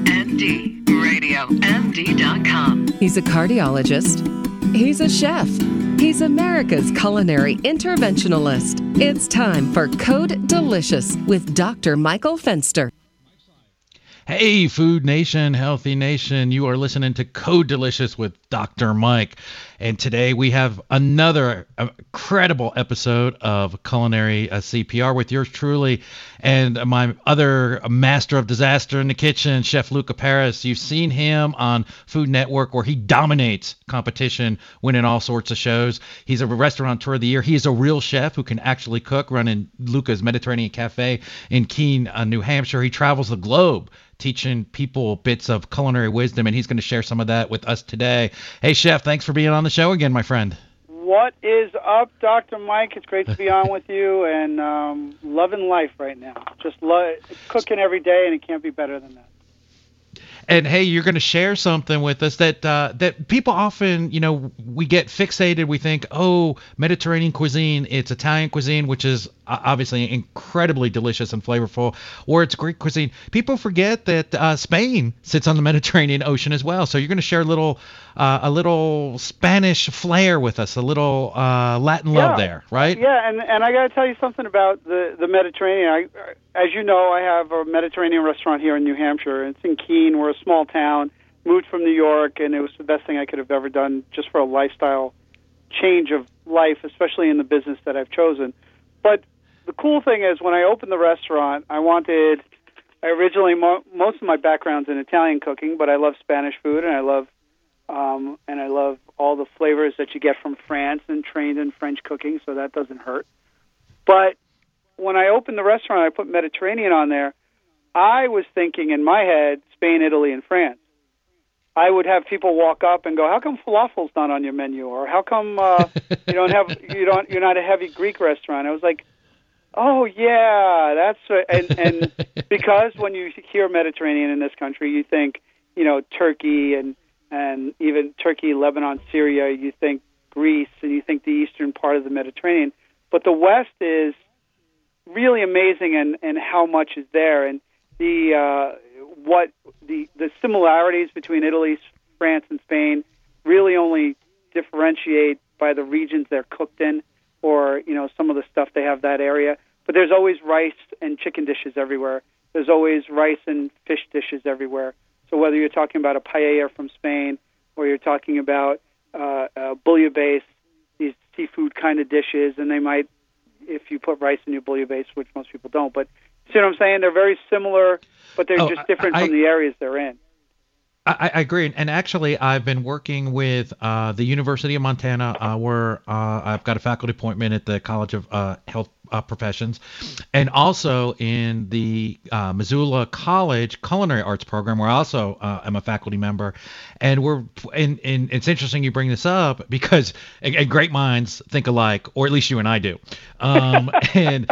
RadioMD. RadioMD.com. He's a cardiologist. He's a chef. He's America's culinary interventionalist. It's time for Code Delicious with Dr. Michael Fenster. Hey, Food Nation, Healthy Nation. You are listening to Code Delicious with Dr. Mike. And today we have another incredible episode of Culinary CPR with yours truly and my other master of disaster in the kitchen, Chef Luca Paris. You've seen him on Food Network where he dominates competition, winning all sorts of shows. He's a restaurateur of the year. He is a real chef who can actually cook, running Luca's Mediterranean Cafe in Keene, New Hampshire. He travels the globe teaching people bits of culinary wisdom, and he's going to share some of that with us today. Hey, Chef, thanks for being on the show again, my friend. What is up, Dr. Mike? It's great to be on with you, and loving life right now. Just cooking every day, and it can't be better than that. And hey, you're going to share something with us that people often, we get fixated. We think, oh, Mediterranean cuisine, it's Italian cuisine, which is obviously incredibly delicious and flavorful, or it's Greek cuisine. People forget that Spain sits on the Mediterranean Ocean as well. So you're going to share a little Spanish flair with us, a little Latin love there, right? Yeah, and I got to tell you something about the Mediterranean. As you know, I have a Mediterranean restaurant here in New Hampshire. It's in Keene. We're a small town. Moved from New York, and it was the best thing I could have ever done just for a lifestyle change of life, especially in the business that I've chosen. But the cool thing is when I opened the restaurant, I originally, most of my background's in Italian cooking, but I love Spanish food, and I love all the flavors that you get from France, and trained in French cooking, so that doesn't hurt. But when I opened the restaurant, I put Mediterranean on there. I was thinking in my head, Spain, Italy, and France. I would have people walk up and go, "How come falafel's not on your menu?" Or "How come you're not a heavy Greek restaurant?" I was like, "Oh yeah, that's and because when you hear Mediterranean in this country, you think Turkey and even Turkey, Lebanon, Syria. You think Greece, and you think the eastern part of the Mediterranean. But the West is really amazing, and how much is there, and the similarities between Italy, France, and Spain really only differentiate by the regions they're cooked in, or some of the stuff they have that area. But there's always rice and chicken dishes everywhere. There's always rice and fish dishes everywhere. So whether you're talking about a paella from Spain, or you're talking about bouillabaisse, these seafood kind of dishes, and they might, if you put rice in your bouillabaisse, which most people don't, but see what I'm saying? They're very similar, but they're just different from the areas they're in. I agree. And actually, I've been working with the University of Montana, where I've got a faculty appointment at the College of Health Professions, and also in the Missoula College Culinary Arts Program, where I also am a faculty member. And it's interesting you bring this up because and great minds think alike, or at least you and I do. And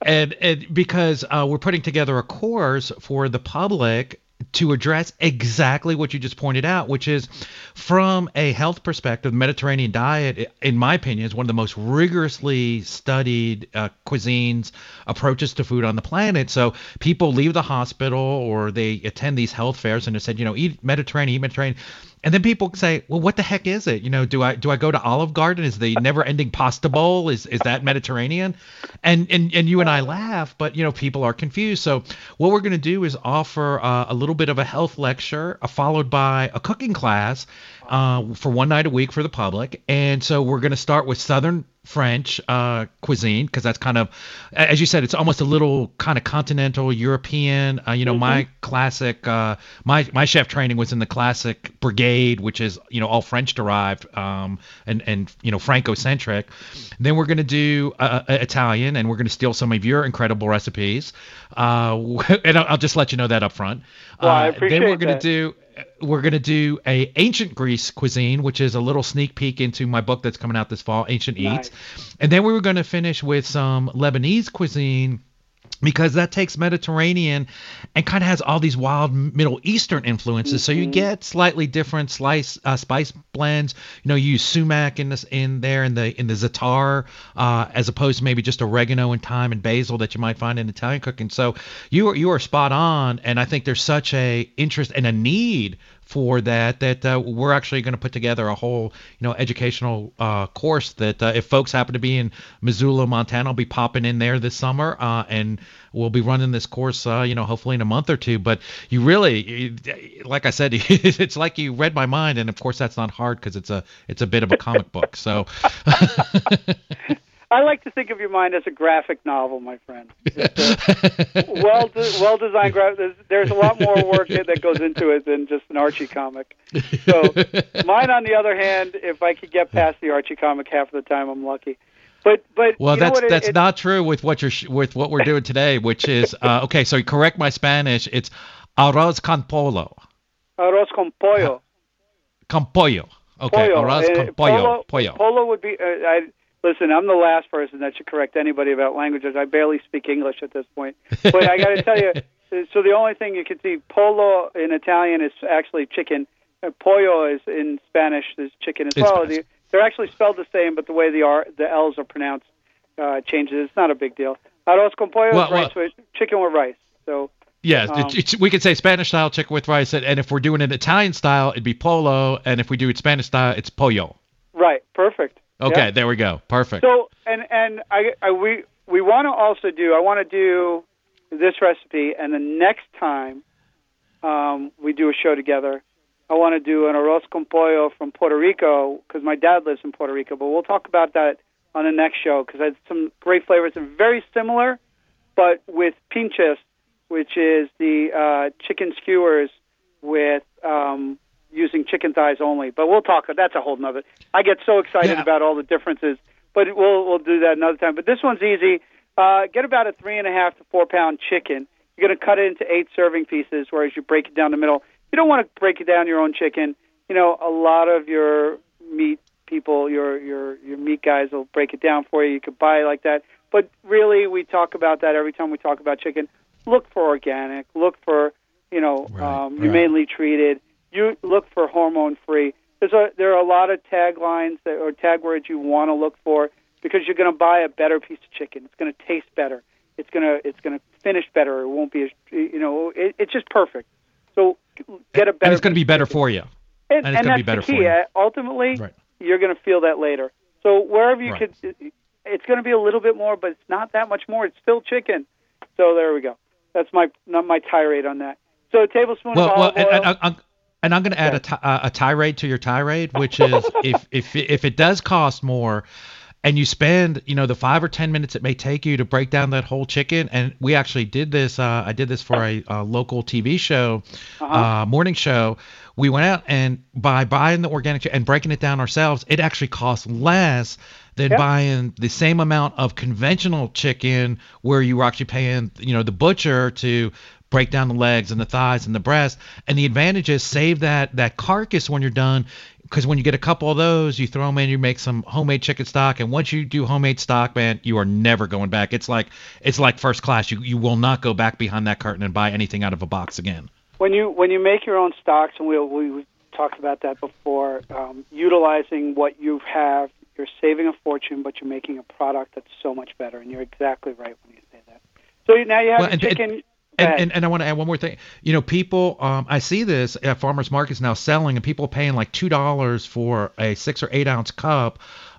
because we're putting together a course for the public to address exactly what you just pointed out, which is from a health perspective, the Mediterranean diet, in my opinion, is one of the most rigorously studied cuisines, approaches to food on the planet. So people leave the hospital or they attend these health fairs and they said, eat Mediterranean. And then people say, well, what the heck is it? Do I go to Olive Garden? Is the never-ending pasta bowl? Is that Mediterranean? And you and I laugh, but people are confused. So what we're going to do is offer a little bit of a health lecture, followed by a cooking class for one night a week for the public. And so we're going to start with Southern French cuisine, because that's kind of, as you said, it's almost a little kind of continental European. My classic, my chef training was in the classic brigade, which is all French derived and Franco-centric. Then we're going to do Italian, and we're going to steal some of your incredible recipes. And I'll just let you know that up front. Well, I appreciate then we're going to do a ancient Greece cuisine, which is a little sneak peek into my book that's coming out this fall, Ancient Eats. And then we were going to finish with some Lebanese cuisine, because that takes Mediterranean and kind of has all these wild Middle Eastern influences. So you get slightly different spice blends. You use sumac in there in the za'atar, as opposed to maybe just oregano and thyme and basil that you might find in Italian cooking. So you are spot on, and I think there's such a interest and a need for that we're actually going to put together a whole educational course that if folks happen to be in Missoula, Montana, I'll be popping in there this summer, and we'll be running this course hopefully in a month or two. But you really, like I said, it's like you read my mind, and of course that's not hard because it's a bit of a comic book. So I like to think of your mind as a graphic novel, my friend. Well-designed graphic. There's a lot more work that goes into it than just an Archie comic. So mine, on the other hand, if I could get past the Archie comic half of the time, I'm lucky. But well, that's not true with what we're doing today, which is okay. So correct my Spanish. It's arroz con pollo. Arroz con pollo. Con pollo. Okay, pollo. Arroz con pollo. Pollo. Pollo would be. Listen, I'm the last person that should correct anybody about languages. I barely speak English at this point. But I got to tell you, so the only thing you can see, pollo in Italian is actually chicken. Pollo is in Spanish is chicken as well. They're actually spelled the same, but the way the L's are pronounced changes. It's not a big deal. Arroz con pollo is rice with chicken with rice. So yeah, we could say Spanish style chicken with rice, and if we're doing it Italian style, it'd be pollo, and if we do it Spanish style, it's pollo. Right. Perfect. Okay, yeah. There we go. Perfect. So, and we want to also do. I want to do this recipe, and the next time we do a show together, I want to do an arroz con pollo from Puerto Rico because my dad lives in Puerto Rico. But we'll talk about that on the next show because it's some great flavors and very similar, but with pinches, which is the chicken skewers with. Using chicken thighs only, but we'll talk. That's a whole nother. I get so excited about all the differences, but we'll do that another time. But this one's easy. Get about a 3.5 to 4 pound chicken. You're going to cut it into 8 serving pieces, whereas you break it down the middle. You don't want to break it down your own chicken. A lot of your meat people, your meat guys will break it down for you. You could buy it like that, but really, we talk about that every time we talk about chicken. Look for organic. Look for humanely treated. You look for hormone-free. There are a lot of taglines or tag words you want to look for because you're going to buy a better piece of chicken. It's going to taste better. It's going to finish better. It won't be it's just perfect. So get a better. And it's going to be better for you. And it's going to be better for you. Ultimately, you're going to feel that later. So wherever you could, it's going to be a little bit more, but it's not that much more. It's still chicken. So there we go. That's not my tirade on that. So a tablespoon of olive oil. And I'm going to add a tirade to your tirade, which is if it does cost more, and you spend the 5 or 10 minutes it may take you to break down that whole chicken, and we actually did this. I did this for a local TV show, morning show. We went out and by buying the organic and breaking it down ourselves, it actually costs less than buying the same amount of conventional chicken, where you were actually paying the butcher to break down the legs and the thighs and the breast. And the advantage is save that carcass when you're done, because when you get a couple of those, you throw them in, you make some homemade chicken stock, and once you do homemade stock, man, you are never going back. It's like first class. You will not go back behind that curtain and buy anything out of a box again. When you make your own stocks, and we talked about that before, utilizing what you have, you're saving a fortune, but you're making a product that's so much better. And you're exactly right when you say that. So now you have chicken. And I want to add one more thing. People, I see this at farmers markets now selling, and people paying like $2 for a 6 or 8 ounce cup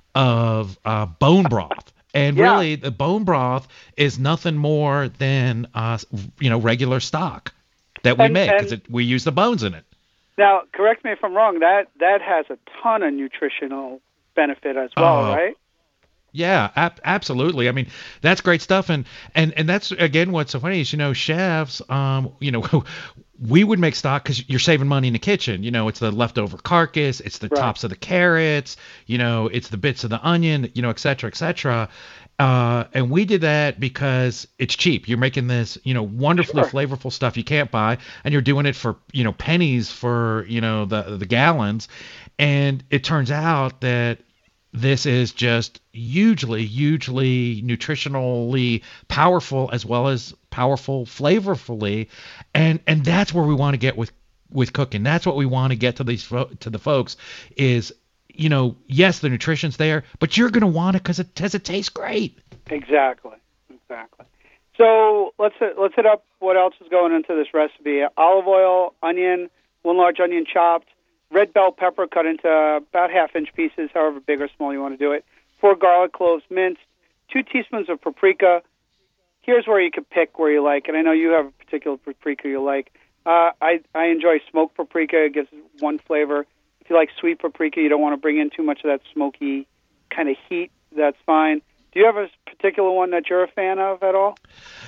of bone broth. And really, the bone broth is nothing more than regular stock that we make because we use the bones in it. Now, correct me if I'm wrong. That has a ton of nutritional benefit as well, right? Yeah, absolutely. I mean, that's great stuff, and that's again what's so funny is chefs, we would make stock because you're saving money in the kitchen. It's the leftover carcass, it's the tops of the carrots, it's the bits of the onion, et cetera, et cetera. And we did that because it's cheap. You're making this, wonderfully flavorful stuff you can't buy, and you're doing it for, pennies for, the gallons. And it turns out that this is just hugely, hugely nutritionally powerful, as well as powerful flavorfully, and that's where we want to get with cooking. That's what we want to get to to the folks is, yes, the nutrition's there, but you're going to want it because it tastes great. Exactly. So let's hit up what else is going into this recipe. Olive oil, onion, 1 large onion chopped, red bell pepper cut into about 1/2-inch pieces, however big or small you want to do it, 4 garlic cloves minced, 2 teaspoons of paprika. Here's where you can pick where you like, and I know you have a particular paprika you like. I enjoy smoked paprika. It gives one flavor. If you like sweet paprika, you don't want to bring in too much of that smoky kind of heat, that's fine. Do you have a particular one that you're a fan of at all?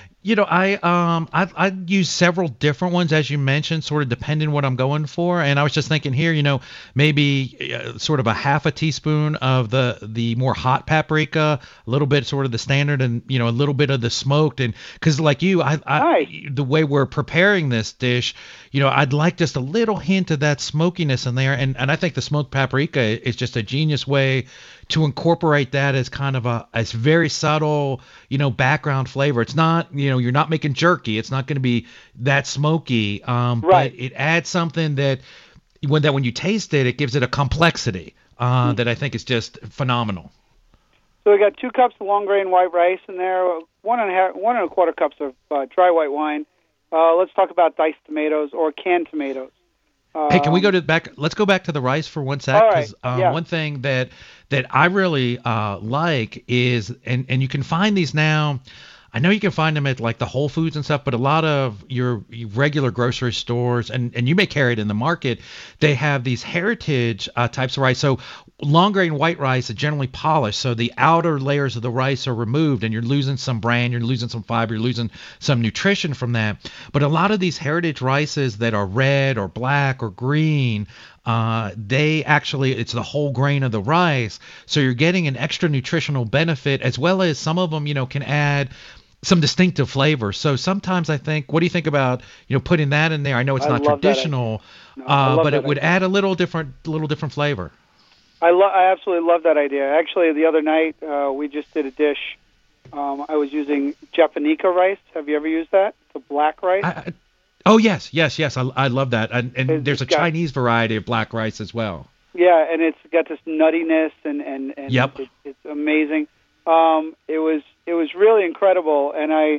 I use several different ones, as you mentioned, sort of depending what I'm going for. And I was just thinking here, maybe sort of a 1/2 teaspoon of the more hot paprika, a little bit sort of the standard, and a little bit of the smoked. And because like you, the way we're preparing this dish, I'd like just a little hint of that smokiness in there. And I think the smoked paprika is just a genius way to incorporate that as kind of a very subtle, background flavor. It's not, you're not making jerky. It's not going to be that smoky. Right. But it adds something that when you taste it, it gives it a complexity that I think is just phenomenal. So we got 2 cups of long grain white rice in there, 1 1/4 cups of dry white wine. Let's talk about diced tomatoes or canned tomatoes. Hey, can we go back? Let's go back to the rice for 1 sec. All right. Yeah. One thing that I really like is, and you can find these now. I know you can find them at like the Whole Foods and stuff, but a lot of your regular grocery stores, and you may carry it in the market, they have these heritage types of rice. So long grain white rice is generally polished, so the outer layers of the rice are removed, and you're losing some bran, you're losing some fiber, you're losing some nutrition from that. But a lot of these heritage rices that are red or black or green, it's the whole grain of the rice, so you're getting an extra nutritional benefit, as well as some of them, can add some distinctive flavor. So sometimes I think, what do you think about, putting that in there? I know it's not traditional, but it would add a little different flavor. I absolutely love that idea. Actually, the other night we just did a dish. I was using Japonica rice. Have you ever used that? The black rice. Oh yes. I love that. And there's a Chinese variety of black rice as well. Yeah, and it's got this nuttiness and yep. It's amazing. It was really incredible, and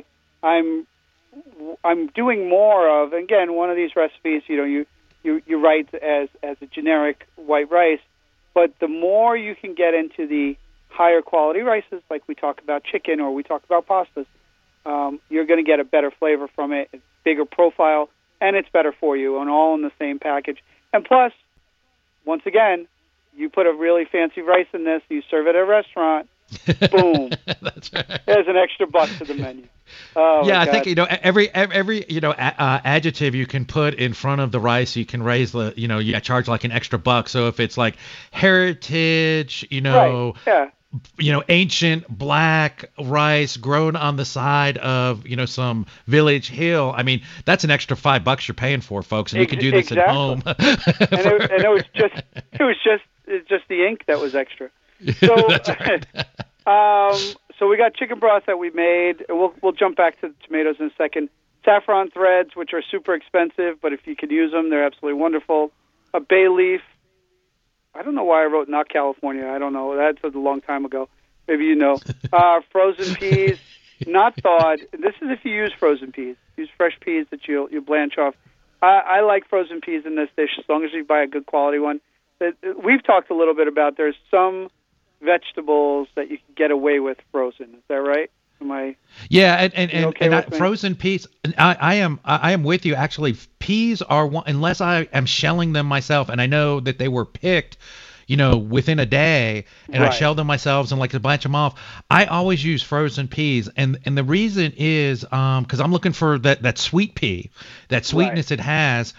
I'm doing more of, again, one of these recipes. You write as a generic white rice, but the more you can get into the higher quality rices, like we talk about chicken or we talk about pastas, you're going to get a better flavor from it. It's bigger profile, and it's better for you, and all in the same package. And plus, once again, you put a really fancy rice in this, you serve it at a restaurant. Boom! That's right. There's an extra buck to the menu. Yeah, I think every adjective you can put in front of the rice, you can raise the you charge like an extra buck. So if it's like heritage, right. Yeah. Ancient black rice grown on the side of some village hill. I mean, that's an extra $5 you're paying for, folks, and you can do this exactly. at home. It was just the ink that was extra. So, That's right. So we got chicken broth that we made. We'll jump back to the tomatoes in a second. Saffron threads, which are super expensive, but if you could use them, they're absolutely wonderful. A bay leaf. I don't know why I wrote not California. I don't know. That's a long time ago. Maybe you know. Frozen peas, not thawed. This is if you use frozen peas. Use fresh peas that you blanch off. I like frozen peas in this dish as long as you buy a good quality one. We've talked a little bit about there's some vegetables that you can get away with frozen. Is that right? Am I? Yeah, and frozen peas. I am with you. Actually, peas are one, unless I am shelling them myself, and I know that they were picked, within a day, and right. I shell them myself and like to blanch them off. I always use frozen peas, and the reason is because I'm looking for that sweet pea, that sweetness right. it has.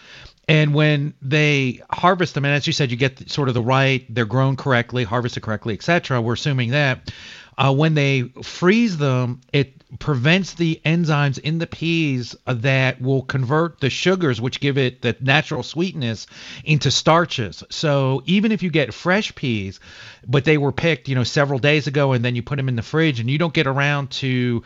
And when they harvest them, and as you said, you get sort of the right, they're grown correctly, harvested correctly, etc. We're assuming that. When they freeze them, it prevents the enzymes in the peas that will convert the sugars, which give it the natural sweetness, into starches. So even if you get fresh peas, but they were picked, several days ago, and then you put them in the fridge, and you don't get around to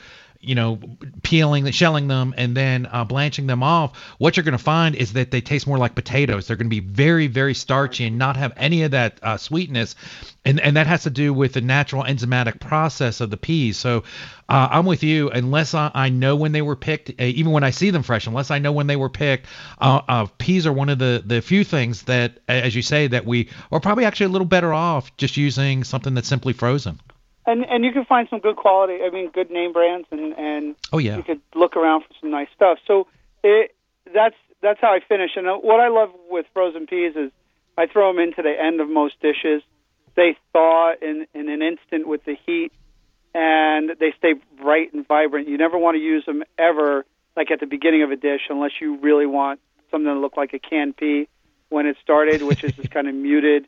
peeling, shelling them, and then blanching them off, what you're going to find is that they taste more like potatoes. They're going to be very, very starchy and not have any of that sweetness. And that has to do with the natural enzymatic process of the peas. So I'm with you. Unless I know when they were picked, even when I see them fresh, unless I know when they were picked, peas are one of the few things that, as you say, that we are probably actually a little better off just using something that's simply frozen. And you can find some good quality, good name brands, and oh yeah, you could look around for some nice stuff. So that's how I finish. And what I love with frozen peas is I throw them into the end of most dishes. They thaw in an instant with the heat, and they stay bright and vibrant. You never want to use them ever like at the beginning of a dish unless you really want something to look like a canned pea when it started, which is this kind of muted,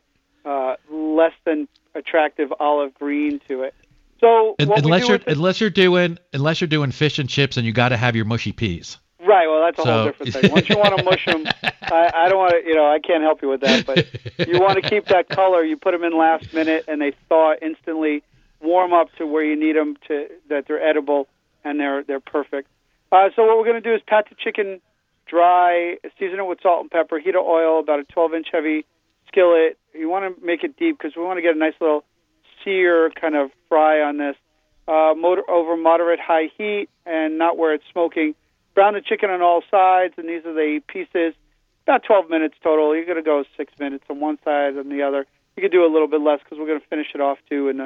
less than attractive olive green to it. So unless you're doing fish and chips, and you got to have your mushy peas. Right. Well, that's a whole different thing. Once you want to mush them, I don't want to. I can't help you with that. But you want to keep that color. You put them in last minute, and they thaw instantly, warm up to where you need them that they're edible, and they're perfect. So what we're going to do is pat the chicken dry, season it with salt and pepper, heat of oil, about a 12-inch heavy skillet. You want to make it deep because we want to get a nice little sear kind of fry on this. Over moderate high heat and not where it's smoking. Brown the chicken on all sides, and these are the pieces. About 12 minutes total. You're going to go 6 minutes on one side and the other. You could do a little bit less because we're going to finish it off too in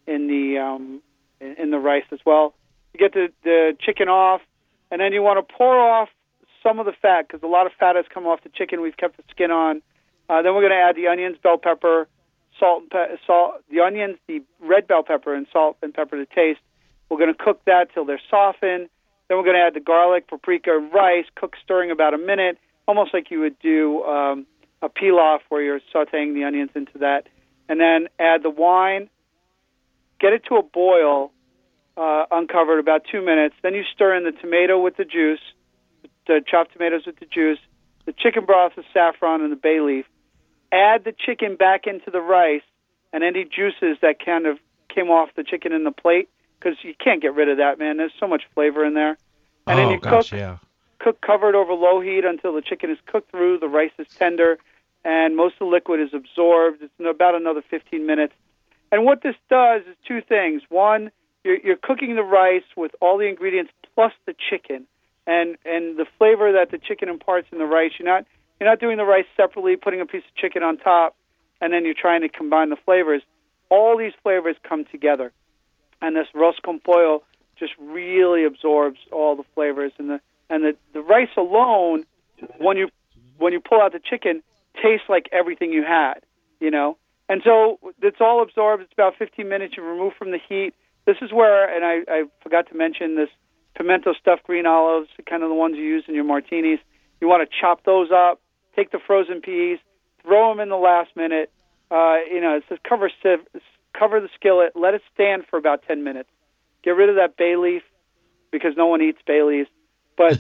the rice as well. You get the chicken off, and then you want to pour off some of the fat because a lot of fat has come off the chicken. We've kept the skin on. Then we're going to add the onions, bell pepper, salt, the onions, the red bell pepper, and salt and pepper to taste. We're going to cook that till they're softened. Then we're going to add the garlic, paprika, rice, cook stirring about a minute, almost like you would do a pilaf where you're sautéing the onions into that. And then add the wine, get it to a boil, uncovered about 2 minutes. Then you stir in the tomato with the juice, the chopped tomatoes with the juice, the chicken broth, the saffron, and the bay leaf. Add the chicken back into the rice and any juices that kind of came off the chicken in the plate, because you can't get rid of that, man. There's so much flavor in there. And then you cook covered over low heat until the chicken is cooked through, the rice is tender, and most of the liquid is absorbed. It's about another 15 minutes. And what this does is two things. One, you're cooking the rice with all the ingredients plus the chicken, and the flavor that the chicken imparts in the rice. You're not doing the rice separately, putting a piece of chicken on top, and then you're trying to combine the flavors. All these flavors come together, and this arroz con pollo just really absorbs all the flavors. And the rice alone, when you pull out the chicken, tastes like everything you had, And so it's all absorbed. It's about 15 minutes. You remove from the heat. This is where, and I forgot to mention this, pimento stuffed green olives, kind of the ones you use in your martinis. You want to chop those up, take the frozen peas, throw them in the last minute. It says cover the skillet, let it stand for about 10 minutes. Get rid of that bay leaf because no one eats bay leaves. But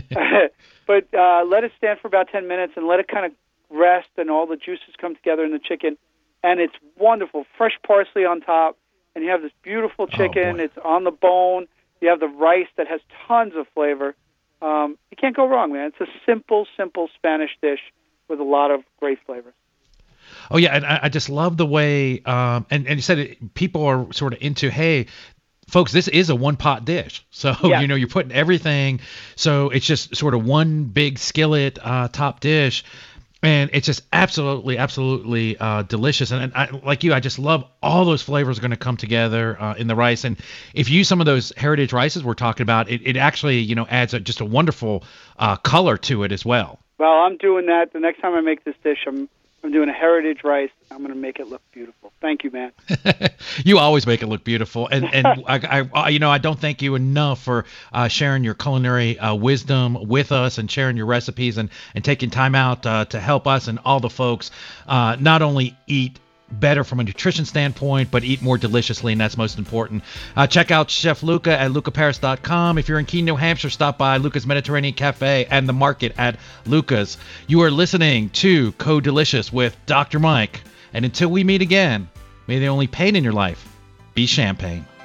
let it stand for about 10 minutes and let it kind of rest and all the juices come together in the chicken. And it's wonderful. Fresh parsley on top, and you have this beautiful chicken. It's on the bone. You have the rice that has tons of flavor. You can't go wrong, man. It's a simple Spanish dish with a lot of great flavors. Oh, yeah, and I just love the way, and you said people are sort of into, hey, folks, this is a one-pot dish. So, you're putting everything, so it's just sort of one big skillet top dish. And it's just absolutely delicious. And I just love all those flavors are going to come together in the rice. And if you use some of those heritage rices we're talking about, it actually, adds just a wonderful color to it as well. Well, I'm doing that. The next time I make this dish, I'm I'm doing a heritage rice. I'm going to make it look beautiful. Thank you, man. You always make it look beautiful, and I don't thank you enough for sharing your culinary wisdom with us and sharing your recipes and taking time out to help us and all the folks not only eat better from a nutrition standpoint, but eat more deliciously, and that's most important. Check out Chef Luca at lucaparis.com. If you're in Keene, New Hampshire, stop by Luca's Mediterranean Cafe and the market at Luca's. You are listening to Code Delicious with Dr. Mike, and until we meet again, may the only pain in your life be champagne.